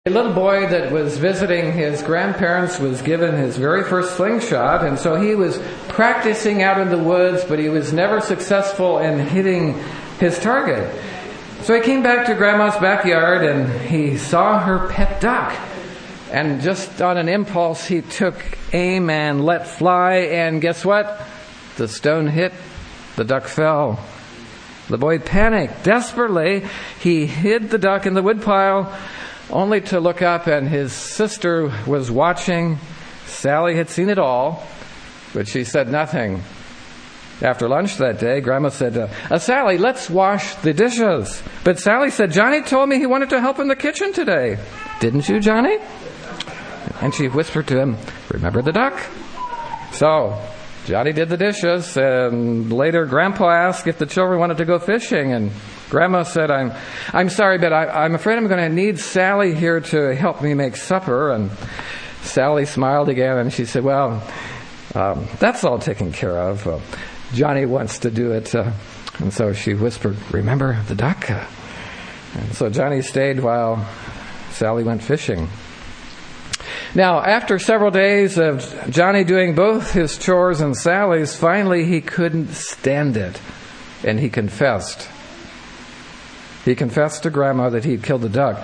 A little boy that was visiting his grandparents was given his very first slingshot, and so he was practicing out in the woods, but he was never successful in hitting his target. So he came back to Grandma's backyard and he saw her pet duck. And just on an impulse, he took aim and let fly, and guess what? The stone hit, the duck fell. The boy panicked desperately. He hid the duck in the woodpile, only to look up and his sister was watching. Sally had seen it all, but she said nothing. After lunch that day, Grandma said, Sally, let's wash the dishes. But Sally said, Johnny told me he wanted to help in the kitchen today. Didn't you, Johnny? And she whispered to him, remember the duck? So Johnny did the dishes, and later Grandpa asked if the children wanted to go fishing, and Grandma said, I'm sorry, but I'm afraid I'm going to need Sally here to help me make supper. And Sally smiled again, and she said, well, that's all taken care of. Johnny wants to do it. And so she whispered, remember the duck? And so Johnny stayed while Sally went fishing. Now, after several days of Johnny doing both his chores and Sally's, finally he couldn't stand it, and he confessed. He confessed to Grandma that he'd killed the duck.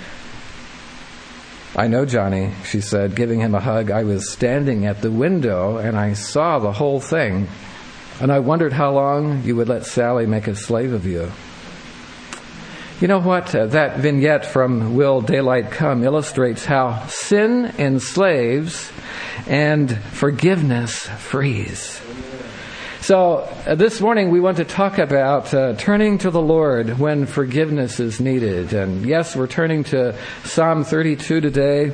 I know, Johnny, she said, giving him a hug. I was standing at the window and I saw the whole thing, and I wondered how long you would let Sally make a slave of you. You know what? That vignette from Will Daylight Come illustrates how sin enslaves and forgiveness frees. So this morning we want to talk about turning to the Lord when forgiveness is needed. And yes, we're turning to Psalm 32 today.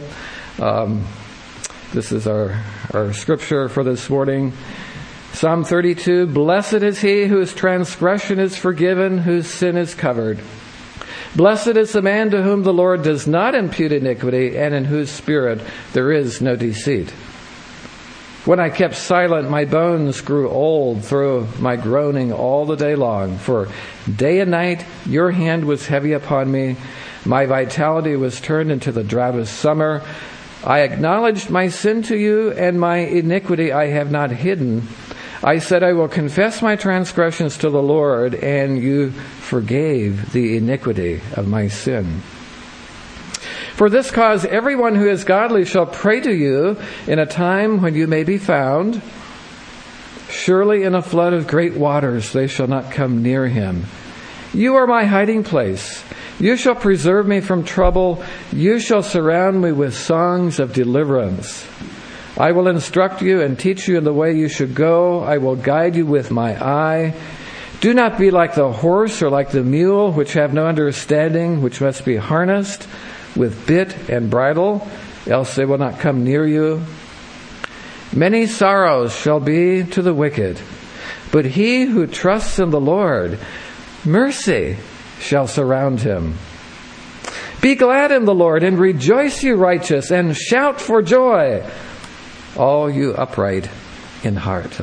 This is our scripture for this morning. Psalm 32, blessed is he whose transgression is forgiven, whose sin is covered. Blessed is the man to whom the Lord does not impute iniquity, and in whose spirit there is no deceit. When I kept silent, my bones grew old through my groaning all the day long. For day and night your hand was heavy upon me. My vitality was turned into the drought of summer. I acknowledged my sin to you, and my iniquity I have not hidden. I said, I will confess my transgressions to the Lord, and you forgave the iniquity of my sin. For this cause, everyone who is godly shall pray to you in a time when you may be found. Surely in a flood of great waters they shall not come near him. You are my hiding place. You shall preserve me from trouble. You shall surround me with songs of deliverance. I will instruct you and teach you in the way you should go. I will guide you with my eye. Do not be like the horse or like the mule, which have no understanding, which must be harnessed with bit and bridle, else they will not come near you. Many sorrows shall be to the wicked, but he who trusts in the Lord, mercy shall surround him. Be glad in the Lord and rejoice, you righteous, and shout for joy, all you upright in heart.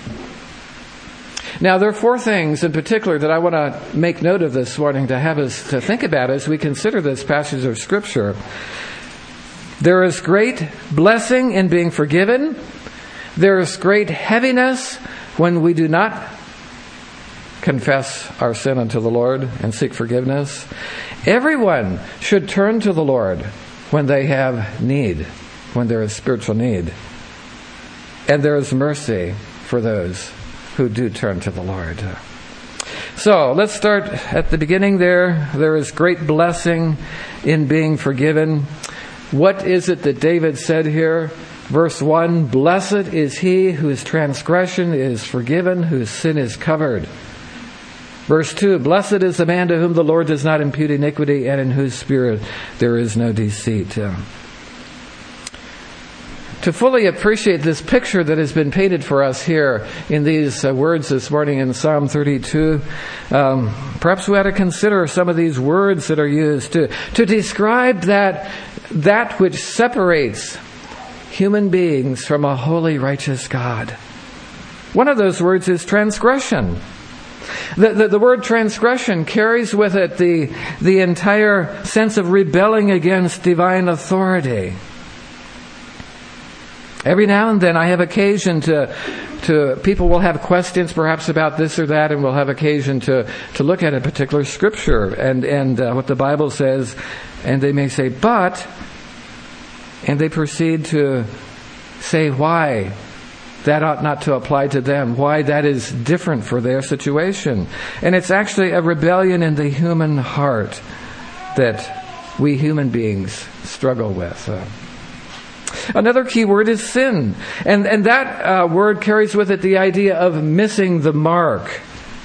Now, there are four things in particular that I want to make note of this morning to have us to think about as we consider this passage of Scripture. There is great blessing in being forgiven. There is great heaviness when we do not confess our sin unto the Lord and seek forgiveness. Everyone should turn to the Lord when they have need, when there is spiritual need. And there is mercy for those who do turn to the Lord. So let's start at the beginning there. There is great blessing in being forgiven. What is it that David said here? Verse 1, blessed is he whose transgression is forgiven, whose sin is covered. Verse 2, blessed is the man to whom the Lord does not impute iniquity, and in whose spirit there is no deceit. To fully appreciate this picture that has been painted for us here in these words this morning in Psalm 32, perhaps we ought to consider some of these words that are used to describe that which separates human beings from a holy, righteous God. One of those words is transgression. The word transgression carries with it the entire sense of rebelling against divine authority. Every now and then I have occasion to people will have questions perhaps about this or that, and we'll have occasion to look at a particular scripture and what the Bible says, and they may say, but, and they proceed to say why that ought not to apply to them, why that is different for their situation. And it's actually a rebellion in the human heart that we human beings struggle with. Another key word is sin. And that word carries with it the idea of missing the mark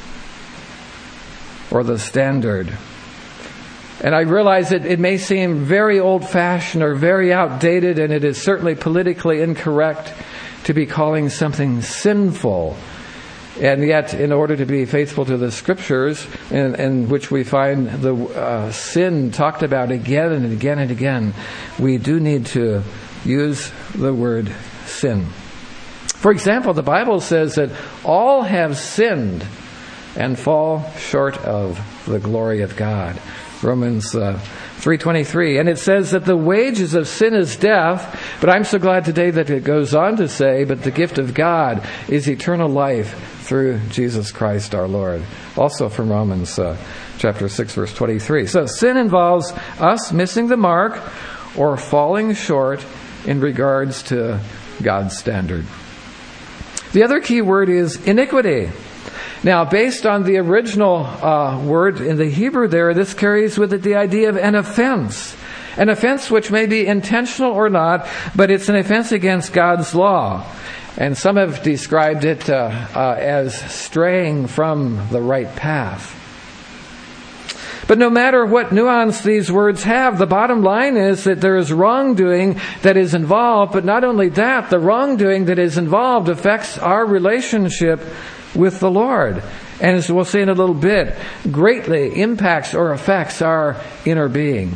or the standard. And I realize that it may seem very old-fashioned or very outdated, and it is certainly politically incorrect to be calling something sinful. And yet, in order to be faithful to the Scriptures, in which we find the sin talked about again and again and again, we do need to use the word sin. For example, the Bible says that all have sinned and fall short of the glory of God. Romans 3:23. And it says that the wages of sin is death, but I'm so glad today that it goes on to say, but the gift of God is eternal life through Jesus Christ our Lord. Also from Romans chapter 6, verse 23. So sin involves us missing the mark or falling short in regards to God's standard. The other key word is iniquity. Now, based on the original word in the Hebrew there, this carries with it the idea of an offense. An offense which may be intentional or not, but it's an offense against God's law. And some have described it as straying from the right path. But no matter what nuance these words have, the bottom line is that there is wrongdoing that is involved. But not only that, the wrongdoing that is involved affects our relationship with the Lord. And as we'll see in a little bit, greatly impacts or affects our inner being.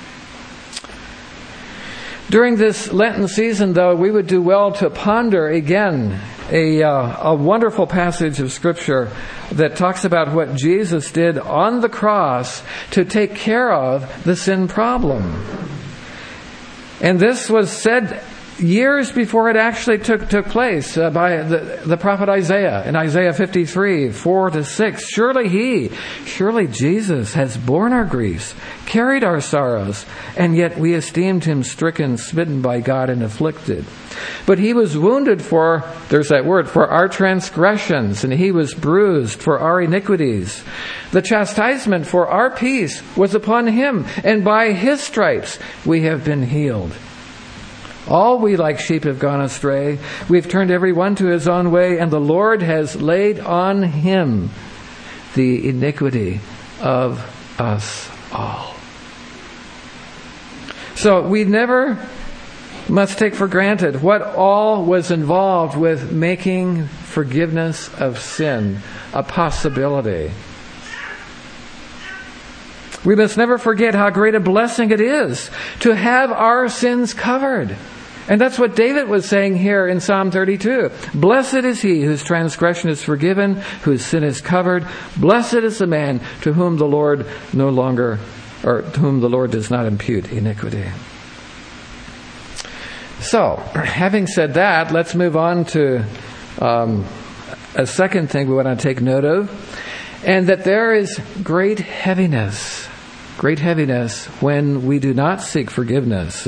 During this Lenten season, though, we would do well to ponder again a wonderful passage of Scripture that talks about what Jesus did on the cross to take care of the sin problem. And this was said years before it actually took place by the prophet Isaiah in Isaiah 53, 4-6. Surely Jesus has borne our griefs, carried our sorrows, and yet we esteemed him stricken, smitten by God, and afflicted. But he was wounded for, there's that word, for our transgressions, and he was bruised for our iniquities. The chastisement for our peace was upon him, and by his stripes we have been healed. All we like sheep have gone astray. We've turned every one to his own way, and the Lord has laid on him the iniquity of us all. So we never must take for granted what all was involved with making forgiveness of sin a possibility. We must never forget how great a blessing it is to have our sins covered. And that's what David was saying here in Psalm 32. Blessed is he whose transgression is forgiven, whose sin is covered. Blessed is the man to whom the Lord to whom the Lord does not impute iniquity. So, having said that, let's move on to a second thing we want to take note of, and that there is great heaviness when we do not seek forgiveness.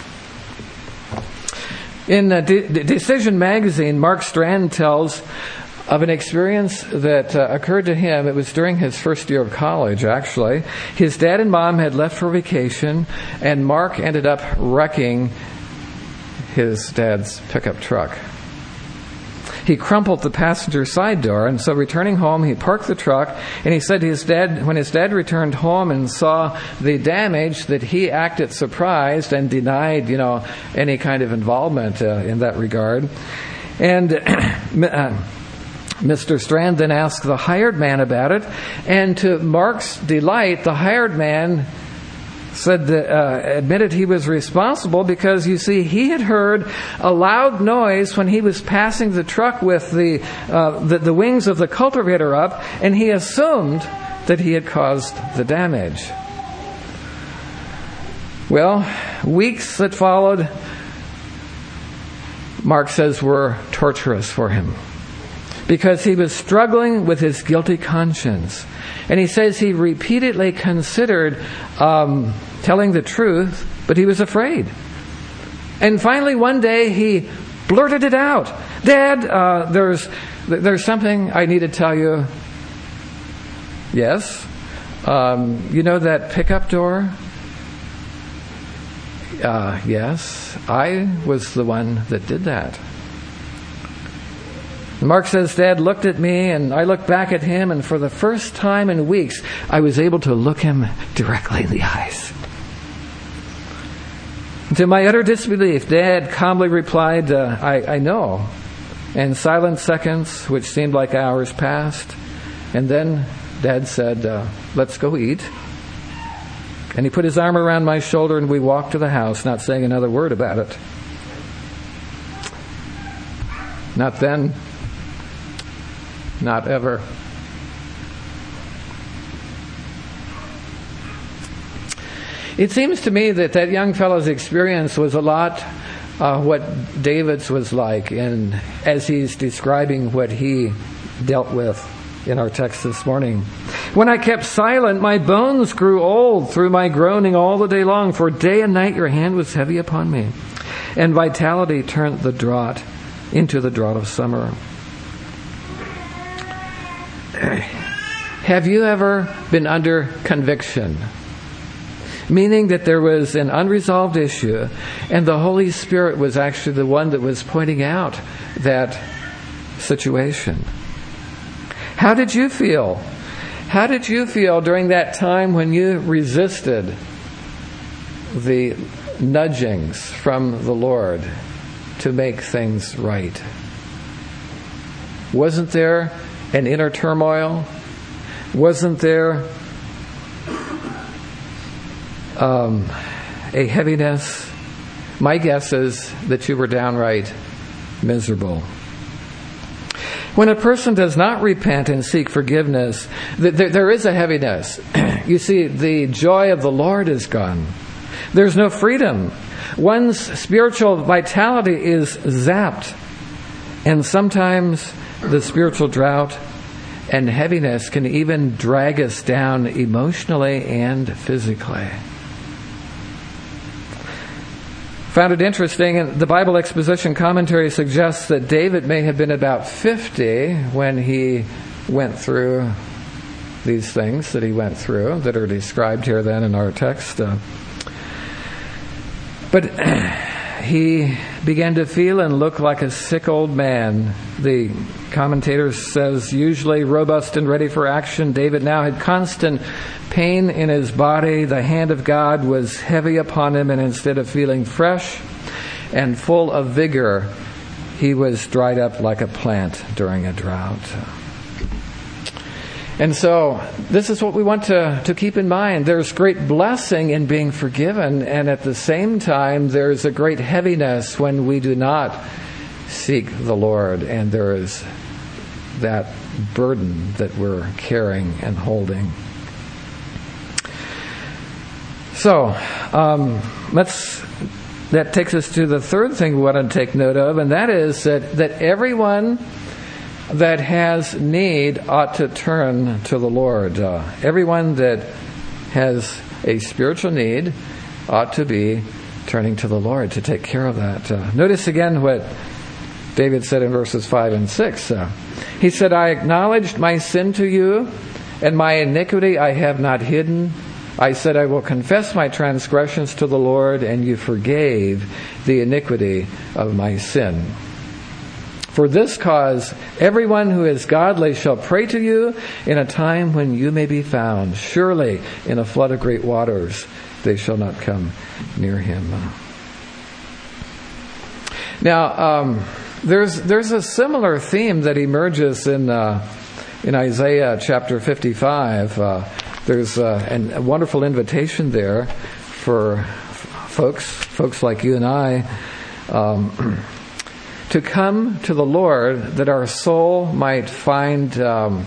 In Decision magazine, Mark Strand tells of an experience that occurred to him. It was during his first year of college, actually. His dad and mom had left for vacation, and Mark ended up wrecking his dad's pickup truck. He crumpled the passenger side door, and so returning home, he parked the truck, and he said to his dad, when his dad returned home and saw the damage, that he acted surprised and denied, any kind of involvement in that regard. And Mr. Strand then asked the hired man about it, and to Mark's delight, the hired man admitted he was responsible because, you see, he had heard a loud noise when he was passing the truck with the wings of the cultivator up, and he assumed that he had caused the damage. Well, weeks that followed, Mark says, were torturous for him because he was struggling with his guilty conscience. And he says he repeatedly considered telling the truth, but he was afraid. And finally, one day, he blurted it out. "Dad, there's something I need to tell you." "Yes? You know that pickup door?" "Yes, I was the one that did that." Mark says, "Dad looked at me, and I looked back at him, and for the first time in weeks, I was able to look him directly in the eyes. To my utter disbelief, Dad calmly replied, I know." And silent seconds, which seemed like hours, passed. And then Dad said, "Let's go eat." And he put his arm around my shoulder, and we walked to the house, not saying another word about it. Not then. Not ever. It seems to me that young fellow's experience was a lot what David's was like, and as he's describing what he dealt with in our text this morning. "When I kept silent, my bones grew old through my groaning all the day long, for day and night your hand was heavy upon me, and vitality turned the drought into the drought of summer." Have you ever been under conviction? Meaning that there was an unresolved issue, and the Holy Spirit was actually the one that was pointing out that situation. How did you feel? How did you feel during that time when you resisted the nudgings from the Lord to make things right? Wasn't there an inner turmoil? Wasn't there a heaviness? My guess is that you were downright miserable. When a person does not repent and seek forgiveness, there is a heaviness. You see, the joy of the Lord is gone. There's no freedom. One's spiritual vitality is zapped. And sometimes the spiritual drought and heaviness can even drag us down emotionally and physically. Found it interesting, and the Bible Exposition Commentary suggests that David may have been about 50 when he went through these things that he went through that are described here then in our text. But he began to feel and look like a sick old man. The commentator says, usually robust and ready for action, David now had constant pain in his body. The hand of God was heavy upon him, and instead of feeling fresh and full of vigor, he was dried up like a plant during a drought. And so this is what we want to keep in mind. There's great blessing in being forgiven, and at the same time there's a great heaviness when we do not seek the Lord, and there is that burden that we're carrying and holding. So that takes us to the third thing we want to take note of, and that is that everyone that has need ought to turn to the Lord. Everyone that has a spiritual need ought to be turning to the Lord to take care of that. Notice again what David said in verses 5 and 6. He said, "I acknowledged my sin to you, and my iniquity I have not hidden. I said, I will confess my transgressions to the Lord, and you forgave the iniquity of my sin. For this cause, everyone who is godly shall pray to you in a time when you may be found. Surely in a flood of great waters they shall not come near him." Now, there's a similar theme that emerges in Isaiah chapter 55. There's a wonderful invitation there for folks like you and I, to come to the Lord that our soul might find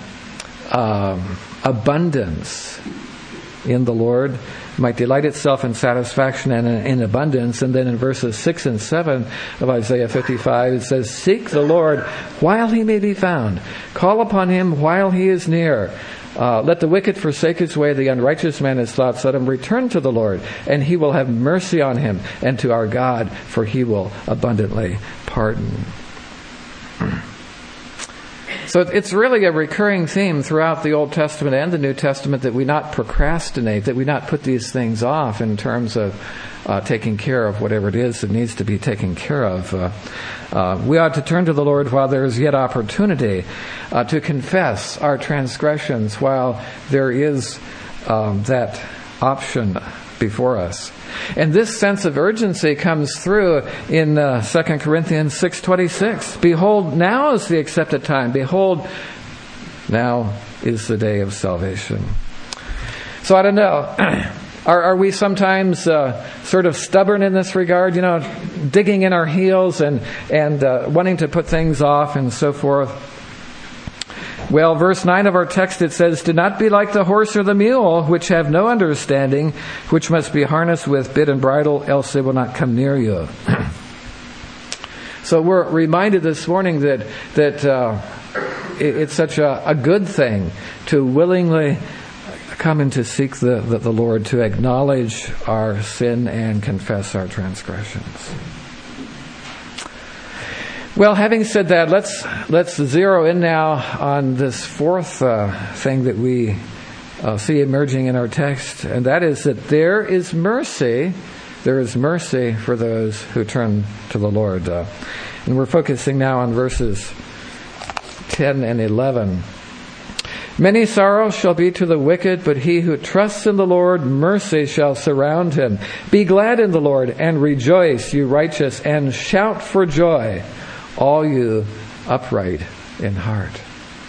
abundance in the Lord, might delight itself in satisfaction and in abundance. And then in verses 6 and 7 of Isaiah 55, it says, "Seek the Lord while he may be found. Call upon him while he is near. Let the wicked forsake his way, the unrighteous man his thoughts. Let him return to the Lord, and he will have mercy on him, and to our God, for he will abundantly pardon." So it's really a recurring theme throughout the Old Testament and the New Testament that we not procrastinate, that we not put these things off in terms of taking care of whatever it is that needs to be taken care of. We ought to turn to the Lord while there is yet opportunity, to confess our transgressions while there is that option before us. And this sense of urgency comes through in 2 Corinthians 6:26. "Behold, now is the accepted time. Behold, now is the day of salvation." So I don't know. Are we sometimes sort of stubborn in this regard, digging in our heels and wanting to put things off and so forth? Well, verse 9 of our text, it says, "Do not be like the horse or the mule, which have no understanding, which must be harnessed with bit and bridle, else they will not come near you." So we're reminded this morning that it's such a good thing to willingly come and to seek the Lord, to acknowledge our sin and confess our transgressions. Well, having said that, let's zero in now on this fourth thing that we see emerging in our text, and that is that there is mercy. There is mercy for those who turn to the Lord. And we're focusing now on verses 10 and 11. "Many sorrows shall be to the wicked, but he who trusts in the Lord, mercy shall surround him. Be glad in the Lord and rejoice, you righteous, and shout for joy, all you upright in heart."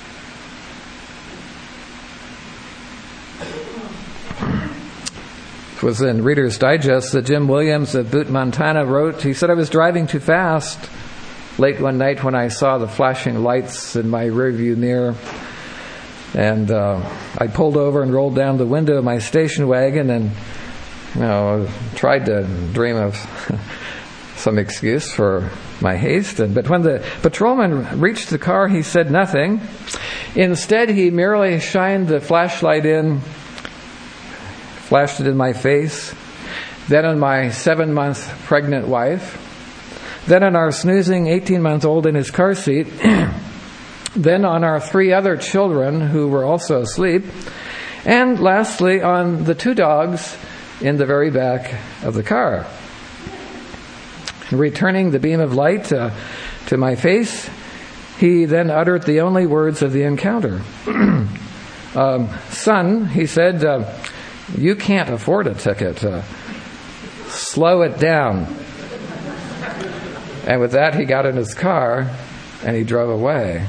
It was in Reader's Digest that Jim Williams of Butte, Montana wrote, he said, "I was driving too fast late one night when I saw the flashing lights in my rearview mirror. And I pulled over and rolled down the window of my station wagon and tried to dream of some excuse for my haste. But when the patrolman reached the car, he said nothing. Instead, he merely shined the flashlight in, flashed it in my face, then on my 7-month pregnant wife, then on our snoozing 18-month-old in his car seat, then on our 3 other children who were also asleep, and lastly on the 2 dogs in the very back of the car. Returning the beam of light to my face, he then uttered the only words of the encounter. "Son," he said, "you can't afford a ticket. Slow it down." And with that, he got in his car and he drove away.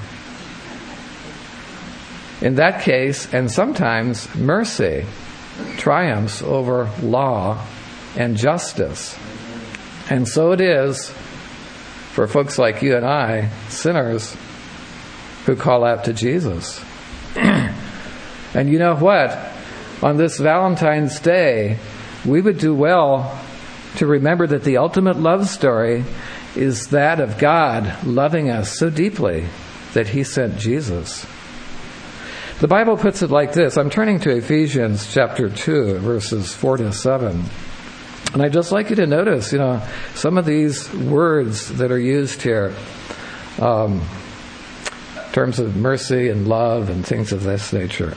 In that case, and sometimes, mercy triumphs over law and justice. And so it is for folks like you and I, sinners, who call out to Jesus. And you know what? On this Valentine's Day, we would do well to remember that the ultimate love story is that of God loving us so deeply that He sent Jesus. The Bible puts it like this. I'm turning to Ephesians chapter 2, verses 4 to 7. And I'd just like you to notice, some of these words that are used here, in terms of mercy and love and things of this nature.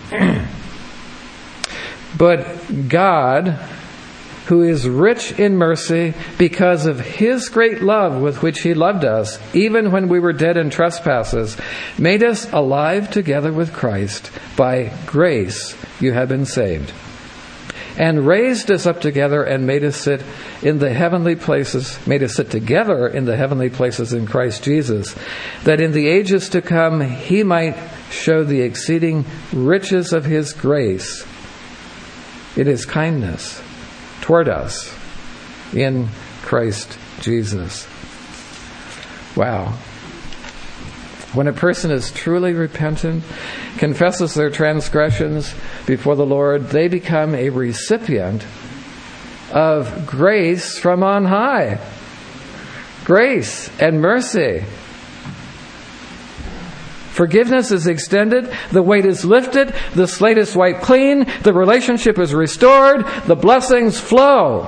But God, who is rich in mercy because of His great love with which He loved us, even when we were dead in trespasses, made us alive together with Christ. By grace you have been saved. And raised us up together and made us sit in the heavenly places, made us sit together in the heavenly places in Christ Jesus, that in the ages to come He might show the exceeding riches of His grace in His kindness toward us in Christ Jesus. Wow. When a person is truly repentant, confesses their transgressions before the Lord, they become a recipient of grace from on high. Grace and mercy. Forgiveness is extended, the weight is lifted, the slate is wiped clean, the relationship is restored, the blessings flow.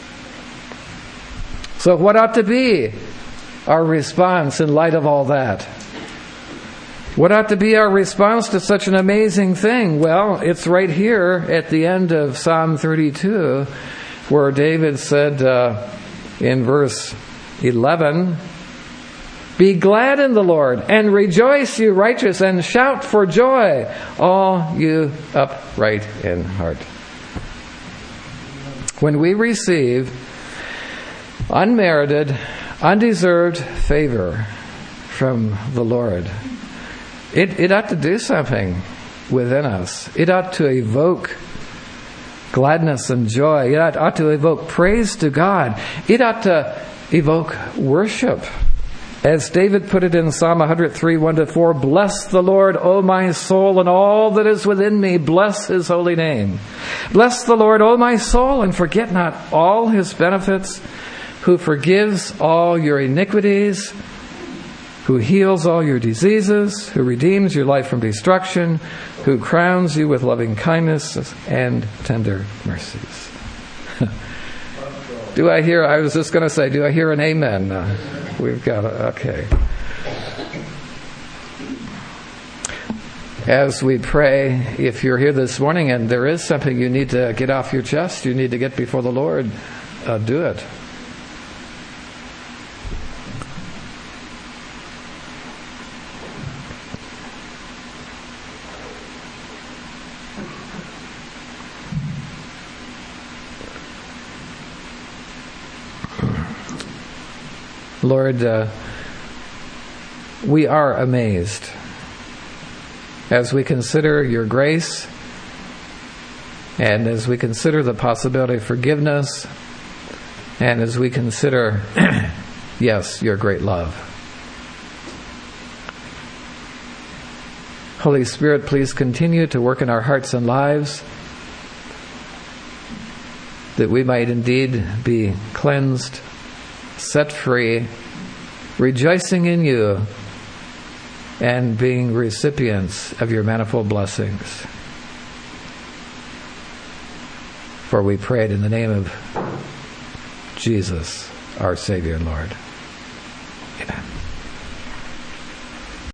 So what ought to be our response in light of all that? What ought to be our response to such an amazing thing? Well, it's right here at the end of Psalm 32, where David said in verse 11, "Be glad in the Lord, and rejoice, you righteous, and shout for joy, all you upright in heart." When we receive unmerited, undeserved favor from the Lord, it ought to do something within us. It ought to evoke gladness and joy. It ought to evoke praise to God. It ought to evoke worship. As David put it in Psalm 103, 1-4, "Bless the Lord, O my soul, and all that is within me. Bless His holy name. Bless the Lord, O my soul, and forget not all His benefits, who forgives all your iniquities, who heals all your diseases, who redeems your life from destruction, who crowns you with loving kindness and tender mercies." I was just going to say, do I hear an amen? We've got okay. As we pray, if you're here this morning and there is something you need to get off your chest, you need to get before the Lord, do it. Lord, we are amazed as we consider your grace and as we consider the possibility of forgiveness and as we consider, yes, your great love. Holy Spirit, please continue to work in our hearts and lives that we might indeed be cleansed, set free, rejoicing in you, and being recipients of your manifold blessings. For we prayed in the name of Jesus, our Savior and Lord.